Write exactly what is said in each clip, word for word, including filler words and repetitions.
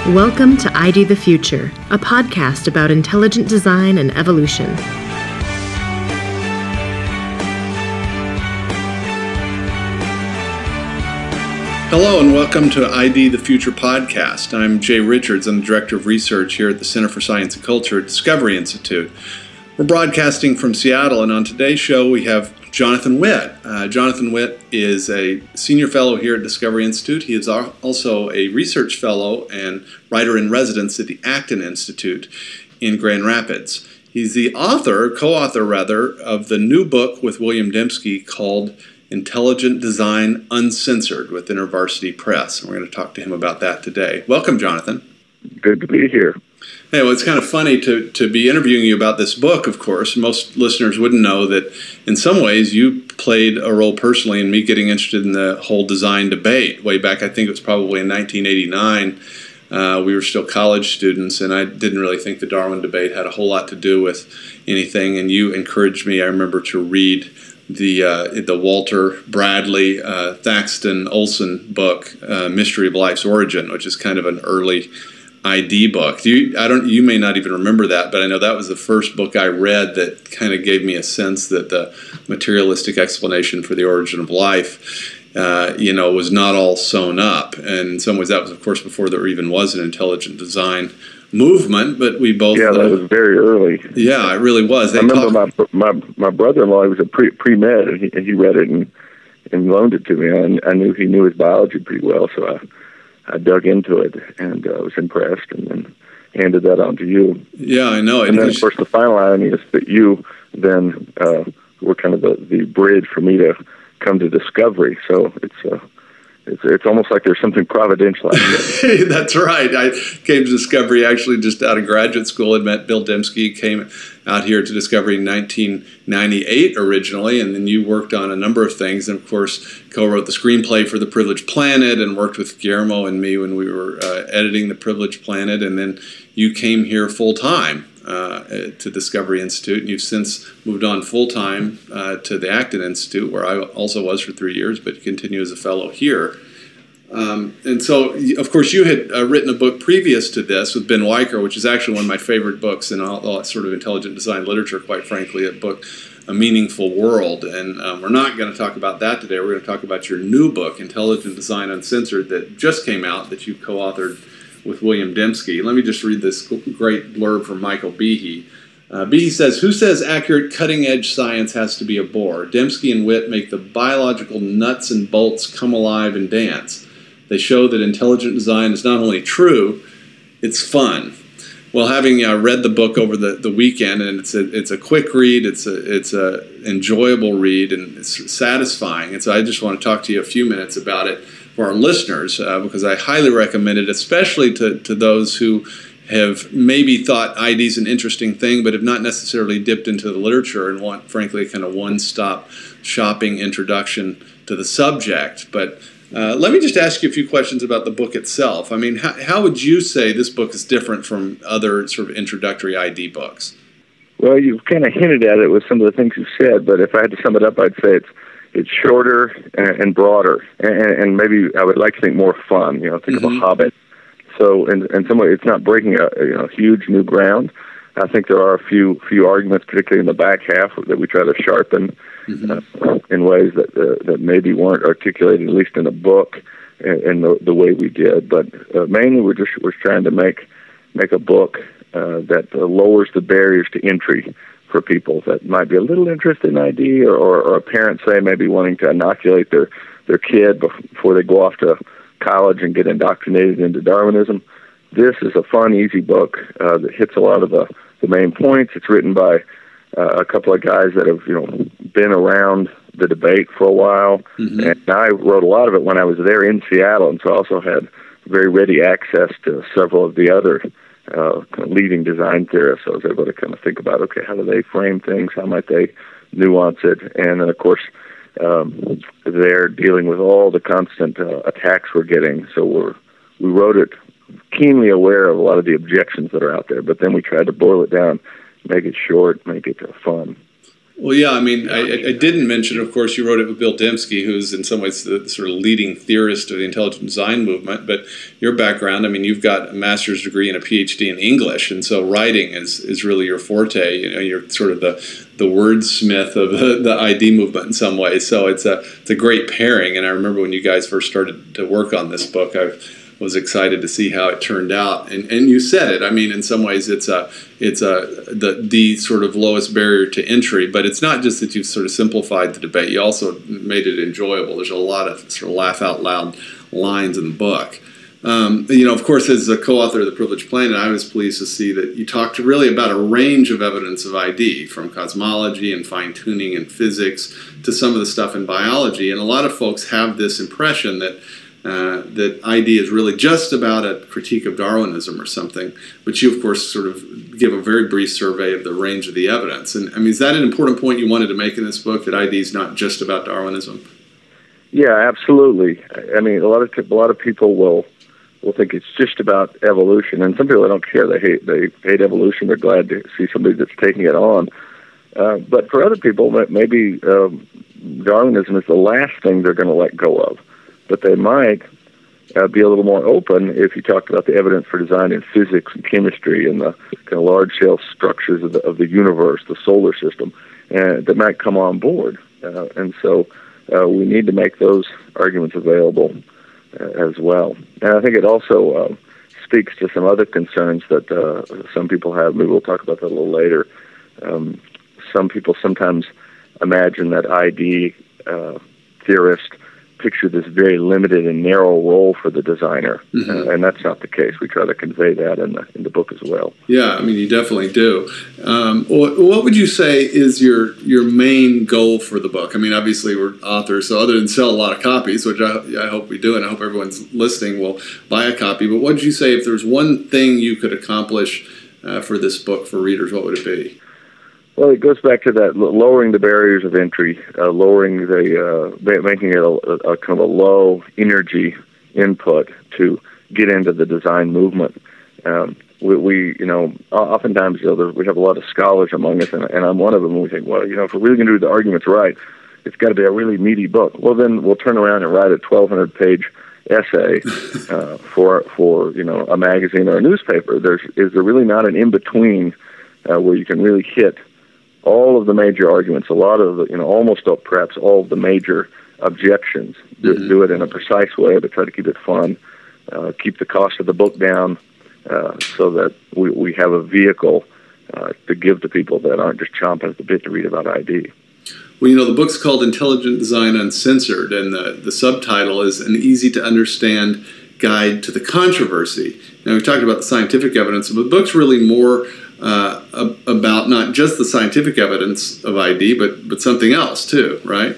Welcome to I D the Future, a podcast about intelligent design and evolution. Hello and welcome to I D the Future podcast. I'm Jay Richards. I'm the Director of Research here at the Center for Science and Culture at Discovery Institute. We're broadcasting from Seattle, and on today's show we have Jonathan Witt. Uh, Jonathan Witt is a senior fellow here at Discovery Institute. He is also a research fellow and writer-in-residence at the Acton Institute in Grand Rapids. He's the author, co-author rather, of the new book with William Dembski called Intelligent Design Uncensored with InterVarsity Press. And we're going to talk to him about that today. Welcome, Jonathan. Good to be here. Hey, well, it's kind of funny to, to be interviewing you about this book, of course. Most listeners wouldn't know that in some ways you played a role personally in me getting interested in the whole design debate. Way back, I think it was probably in nineteen eighty-nine. Uh, we were still college students, and I didn't really think the Darwin debate had a whole lot to do with anything. And you encouraged me, I remember, to read the uh, the Walter Bradley, uh, Thaxton Olson book, uh, Mystery of Life's Origin, which is kind of an early I D book. Do you, I don't. You may not even remember that, but I know that was the first book I read that kind of gave me a sense that the materialistic explanation for the origin of life, uh, you know, was not all sewn up. And in some ways, that was, of course, before there even was an intelligent design movement. But we both, yeah, that uh, was very early. Yeah, it really was. They I remember talk- my my my brother-in-law. He was a pre pre med, and he, and he read it and and loaned it to me. And I knew he knew his biology pretty well, so I. I dug into it and uh, was impressed, and then handed that on to you. Yeah, I know. And then, of course, the final irony is that you then uh, were kind of the, the bridge for me to come to Discovery. So it's uh, it's it's almost like there's something providential out there. That's right. I came to Discovery actually just out of graduate school and met Bill Dembski. Came out here to Discovery in nineteen ninety-eight originally, and then you worked on a number of things, and of course co-wrote the screenplay for The Privileged Planet and worked with Guillermo and me when we were uh, editing The Privileged Planet, and then you came here full-time uh, to Discovery Institute, and you've since moved on full-time uh, to the Acton Institute, where I also was for three years, but you continue as a fellow here. Um, and so, of course, you had uh, written a book previous to this with Ben Weicker, which is actually one of my favorite books in all, all sort of intelligent design literature, quite frankly, a book, A Meaningful World. And um, we're not going to talk about that today. We're going to talk about your new book, Intelligent Design Uncensored, that just came out, that you co-authored with William Dembski. Let me just read this great blurb from Michael Behe. Uh, Behe says, "Who says accurate cutting-edge science has to be a bore? Dembski and Witt make the biological nuts and bolts come alive and dance. They show that intelligent design is not only true, it's fun." Well, having uh, read the book over the, the weekend, and it's a it's a quick read, it's a it's a enjoyable read, and it's satisfying. And so I just want to talk to you a few minutes about it for our listeners, uh, because I highly recommend it, especially to, to those who have maybe thought I D is an interesting thing, but have not necessarily dipped into the literature and want, frankly, a kind of one-stop shopping introduction to the subject. But Uh, let me just ask you a few questions about the book itself. I mean, how, how would you say this book is different from other sort of introductory I D books? Well, you've kind of hinted at it with some of the things you said, but if I had to sum it up, I'd say it's it's shorter and, and broader, and, and maybe I would like to think more fun. You know, think mm-hmm. of a Hobbit. So, in, in some way, it's not breaking a you know huge new ground. I think there are a few few arguments, particularly in the back half, that we try to sharpen mm-hmm. uh, in ways that uh, that maybe weren't articulated, at least in a book, in, in the, the way we did. But uh, mainly, we're just we're trying to make make a book uh, that uh, lowers the barriers to entry for people that might be a little interested in I D, or, or, or a parent, say, maybe wanting to inoculate their their kid before they go off to college and get indoctrinated into Darwinism. This is a fun, easy book uh, that hits a lot of the the main points. It's written by uh, a couple of guys that have, you know, been around the debate for a while, mm-hmm. and I wrote a lot of it when I was there in Seattle, and so I also had very ready access to several of the other uh, kind of leading design theorists. So I was able to kind of think about, okay, how do they frame things? How might they nuance it? And then, of course, um, they're dealing with all the constant uh, attacks we're getting. So we're, we wrote it keenly aware of a lot of the objections that are out there, but then we tried to boil it down, make it short, make it fun. Well, yeah, I mean, I, I didn't mention, of course, you wrote it with Bill Dembski, who's in some ways the sort of leading theorist of the intelligent design movement. But your background, I mean, you've got a master's degree and a P H D in English, and so writing is, is really your forte. You know, you're sort of the the wordsmith of the, the I D movement in some ways. So it's a it's a great pairing. And I remember when you guys first started to work on this book, I was excited to see how it turned out. And and you said it. I mean, in some ways, it's a it's a the the sort of lowest barrier to entry. But it's not just that you've sort of simplified the debate. You also made it enjoyable. There's a lot of sort of laugh out loud lines in the book. Um, you know, of course, as a co-author of The Privileged Planet, I was pleased to see that you talked really about a range of evidence of I D, from cosmology and fine-tuning and physics to some of the stuff in biology. And a lot of folks have this impression that Uh, that I D is really just about a critique of Darwinism or something, but you, of course, sort of give a very brief survey of the range of the evidence. And I mean, is that an important point you wanted to make in this book, that I D is not just about Darwinism? Yeah, absolutely. I mean, a lot of a lot of people will will think it's just about evolution, and some people don't care. They hate they hate evolution. They're glad to see somebody that's taking it on. Uh, but for other people, maybe um, Darwinism is the last thing they're going to let go of. But they might uh, be a little more open if you talked about the evidence for design in physics and chemistry and the kind of large-scale structures of the, of the universe, the solar system, and that might come on board. Uh, and so uh, we need to make those arguments available uh, as well. And I think it also uh, speaks to some other concerns that uh, some people have. Maybe we'll talk about that a little later. Um, some people sometimes imagine that I D uh, theorists picture this very limited and narrow role for the designer, mm-hmm. uh, and that's not the case. We try to convey that in the in the book as well. Yeah, I mean, you definitely do. Um, what would you say is your your main goal for the book? I mean, obviously we're authors, so other than sell a lot of copies, which I, I hope we do, and I hope everyone's listening will buy a copy, but what would you say if there's one thing you could accomplish uh, for this book for readers, what would it be? Well, it goes back to that lowering the barriers of entry, uh, lowering the, uh, making it a, a kind of a low energy input to get into the design movement. Um, we, we, you know, oftentimes, you know, there, we have a lot of scholars among us, and, and I'm one of them. And we think, well, you know, if we're really going to do the arguments right, it's got to be a really meaty book. Well, then we'll turn around and write a twelve hundred page essay uh, for for you know a magazine or a newspaper. There's is there really not an in between uh, where you can really hit all of the major arguments, a lot of the, you know, almost perhaps all of the major objections. Do, mm-hmm. do it in a precise way, but try to keep it fun. Uh, keep the cost of the book down uh, so that we, we have a vehicle uh, to give to people that aren't just chomping at the bit to read about I D. Well, you know, the book's called Intelligent Design Uncensored, and the, the subtitle is An Easy-to-Understand Guide to the Controversy. Now, we've talked about the scientific evidence, but the book's really more Uh, about not just the scientific evidence of I D, but but something else too, right?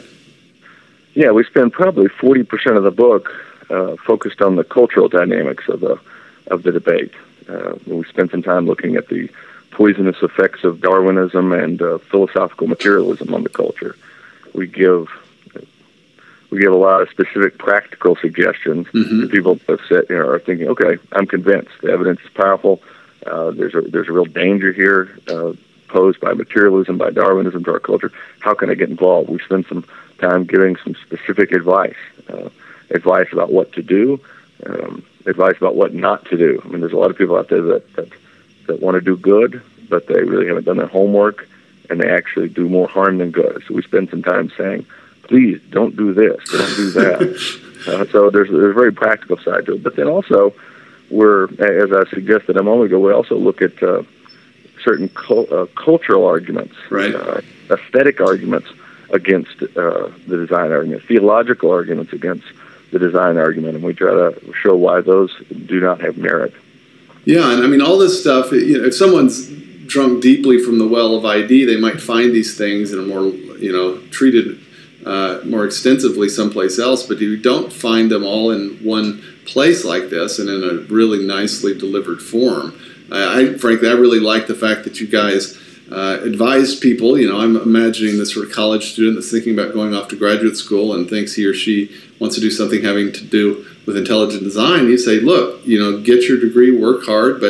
Yeah, we spend probably forty percent of the book uh, focused on the cultural dynamics of the of the debate. Uh, we spend some time looking at the poisonous effects of Darwinism and uh, philosophical materialism on the culture. We give we give a lot of specific practical suggestions. Mm-hmm. People have said, you know, are thinking, okay, I'm convinced the evidence is powerful. Uh, there's a there's a real danger here uh, posed by materialism, by Darwinism to our culture. How can I get involved? We spend some time giving some specific advice, uh, advice about what to do, um, advice about what not to do. I mean, there's a lot of people out there that, that that want to do good, but they really haven't done their homework, and they actually do more harm than good. So we spend some time saying, please don't do this, don't do that. uh, so there's there's a very practical side to it, but then also, we're, as I suggested a moment ago, we also look at uh, certain cul- uh, cultural arguments, right. uh, aesthetic arguments against uh, the design argument, theological arguments against the design argument, and we try to show why those do not have merit. Yeah, and I mean, all this stuff, you know, if someone's drunk deeply from the well of I D, they might find these things in a more, you know, treated uh, more extensively someplace else, but you don't find them all in one place like this and in a really nicely delivered form. I, I frankly, I really like the fact that you guys uh, advise people. You know, I'm imagining this sort of college student that's thinking about going off to graduate school and thinks he or she wants to do something having to do with intelligent design. You say, look, you know, get your degree, work hard, but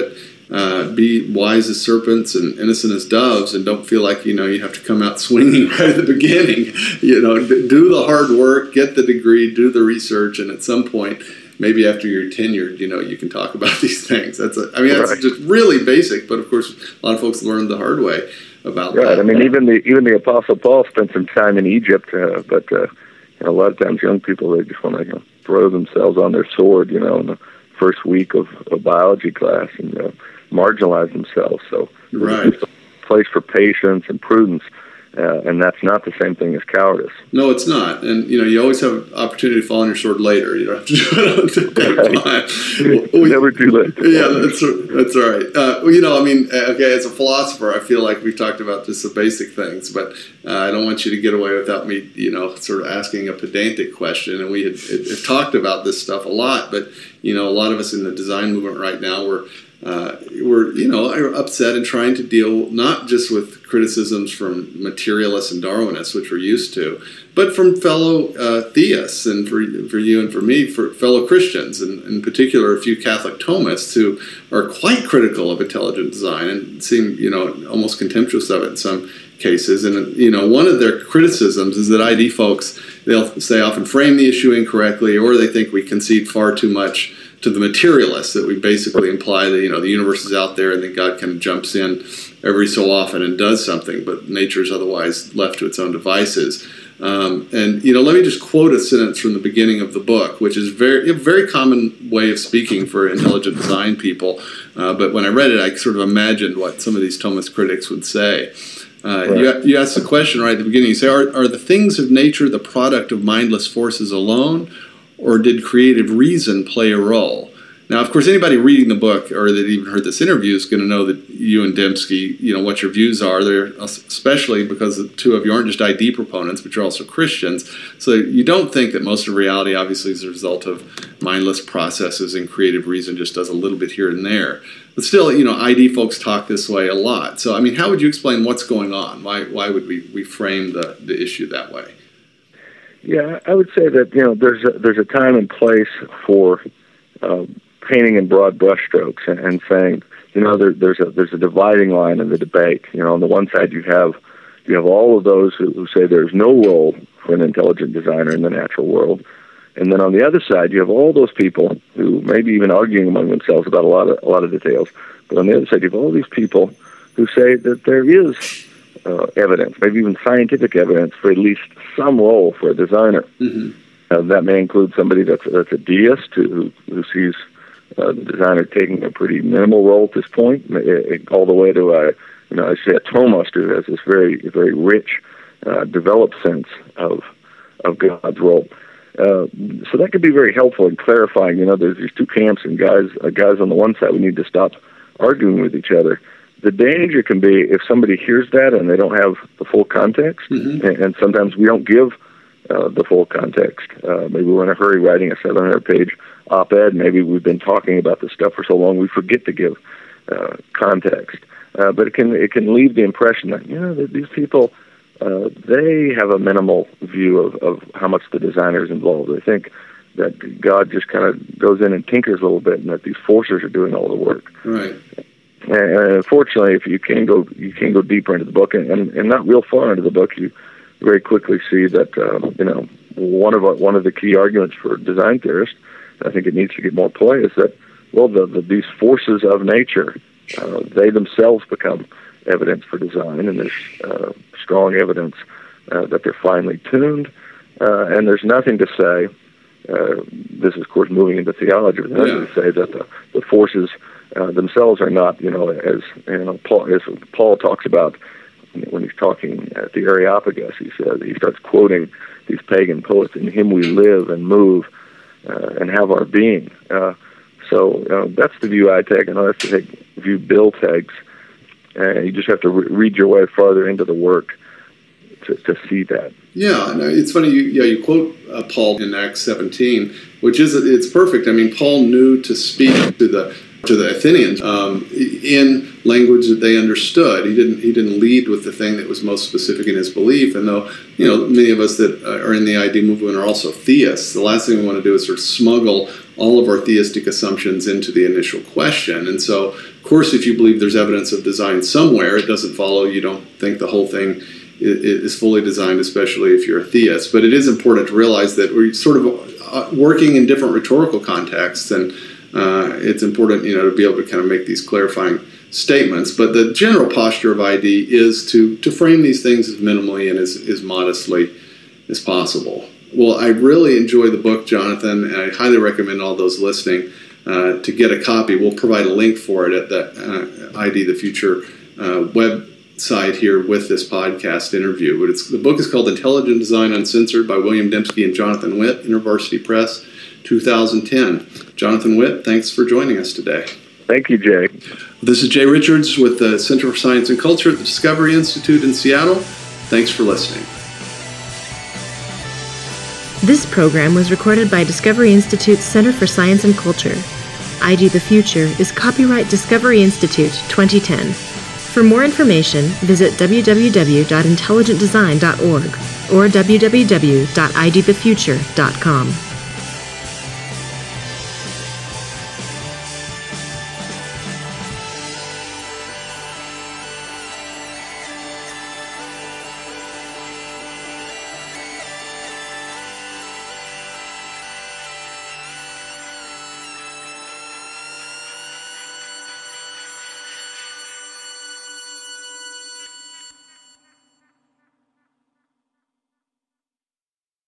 uh, be wise as serpents and innocent as doves, and don't feel like, you know, you have to come out swinging right at the beginning. You know, do the hard work, get the degree, do the research, and at some point, maybe after you're tenured, you know, you can talk about these things. That's, a, I mean, that's right. Just really basic, but of course, a lot of folks learn the hard way about right. that. I mean, even the even the Apostle Paul spent some time in Egypt, uh, but uh, you know, a lot of times young people, they just want to, you know, throw themselves on their sword, you know, in the first week of a biology class and uh, marginalize themselves. So right. It's a place for patience and prudence. Uh, and that's not the same thing as cowardice. No, it's not. And, you know, you always have an opportunity to fall on your sword later. You don't have to do it on the well, Never too late. Yeah, that's, that's all right. Uh, well, you know, I mean, okay, as a philosopher, I feel like we've talked about just the basic things, but uh, I don't want you to get away without me, you know, sort of asking a pedantic question. And we had, have talked about this stuff a lot, but, you know, a lot of us in the design movement right now, we're Uh, we're, you know, upset and trying to deal not just with criticisms from materialists and Darwinists, which we're used to, but from fellow uh, theists, and for for you and for me, for fellow Christians, and in particular a few Catholic Thomists who are quite critical of intelligent design and seem, you know, almost contemptuous of it in some cases. And, you know, one of their criticisms is that I D folks, they'll say often frame the issue incorrectly, or they think we concede far too much to the materialists, that we basically imply that, you know, the universe is out there and then God kind of jumps in every so often and does something, but nature is otherwise left to its own devices. Um, and, you know, let me just quote a sentence from the beginning of the book, which is very a very common way of speaking for intelligent design people. Uh, but when I read it, I sort of imagined what some of these Thomist critics would say. Uh, right. you, you asked the question right at the beginning. You say, are, are the things of nature the product of mindless forces alone, or did creative reason play a role? Now, of course, anybody reading the book or that even heard this interview is going to know that you and Dembski, you know, what your views are. They're especially because the two of you aren't just I D proponents, but you're also Christians. So you don't think that most of reality obviously is a result of mindless processes and creative reason just does a little bit here and there. But still, you know, I D folks talk this way a lot. So, I mean, how would you explain what's going on? Why why would we, we frame the, the issue that way? Yeah, I would say that, you know, there's a, there's a time and place for uh, painting in broad brushstrokes and, and saying, you know, there, there's a there's a dividing line in the debate. You know, on the one side you have you have all of those who, who say there's no role for an intelligent designer in the natural world, and then on the other side you have all those people who may be even arguing among themselves about a lot of a lot of details. But on the other side you have all these people who say that there is Uh, evidence, maybe even scientific evidence, for at least some role for a designer. Mm-hmm. Uh, that may include somebody that's that's a deist who who sees uh, the designer taking a pretty minimal role at this point, it, all the way to a you know I say a Thomist who has this very very rich, uh, developed sense of of God's role. Uh, so that could be very helpful in clarifying. You know, there's these two camps, and guys uh, guys on the one side, we need to stop arguing with each other. The danger can be if somebody hears that and they don't have the full context, mm-hmm. and, and sometimes we don't give uh, the full context. Uh, maybe we're in a hurry writing a seven hundred page op-ed. Maybe we've been talking about this stuff for so long we forget to give uh, context. Uh, but it can it can leave the impression that, you know, that these people, uh, they have a minimal view of, of how much the designer is involved. They think that God just kind of goes in and tinkers a little bit, and that these forces are doing all the work. Right. And unfortunately, if you can go, you can go deeper into the book, and, and, and not real far into the book, you very quickly see that um, you know one of one of the key arguments for design theorists, I think it needs to get more play, is that well, the, the these forces of nature, uh, they themselves become evidence for design, and there's uh, strong evidence uh, that they're finely tuned, uh, and there's nothing to say. Uh, this is, of course, moving into theology, but nothing yeah. to say that the, the forces Uh, themselves are not, you know, as you know, Paul, as Paul talks about when he's talking at the Areopagus. He says he starts quoting these pagan poets: "In Him we live and move uh, and have our being." Uh, so uh, that's the view I take, and that's the view Bill takes. And you just have to re- read your way farther into the work to, to see that. Yeah, no, it's funny. You, yeah, you quote uh, Paul in Acts seventeen, which is it's perfect. I mean, Paul knew to speak to the. to the Athenians um, in language that they understood. He didn't he didn't lead with the thing that was most specific in his belief. And though, you know, many of us that are in the I D movement are also theists, the last thing we want to do is sort of smuggle all of our theistic assumptions into the initial question. And so, of course, if you believe there's evidence of design somewhere, it doesn't follow you don't think the whole thing is fully designed, especially if you're a theist. But it is important to realize that we're sort of working in different rhetorical contexts, and uh, it's important, you know, to be able to kind of make these clarifying statements. But the general posture of I D is to to frame these things as minimally and as, as modestly as possible. Well, I really enjoy the book, Jonathan, and I highly recommend all those listening uh, to get a copy. We'll provide a link for it at the uh, I D the Future uh, web. Side here with this podcast interview. But it's the book is called Intelligent Design Uncensored by William Dembski and Jonathan Witt, InterVarsity Press, two thousand ten. Jonathan Witt, thanks for joining us today. Thank you, Jay. This is Jay Richards with the Center for Science and Culture at the Discovery Institute in Seattle. Thanks for listening. This program was recorded by Discovery Institute's Center for Science and Culture. I D the Future is copyright Discovery Institute twenty ten. For more information, visit w w w dot intelligent design dot org or w w w dot i d the future dot com.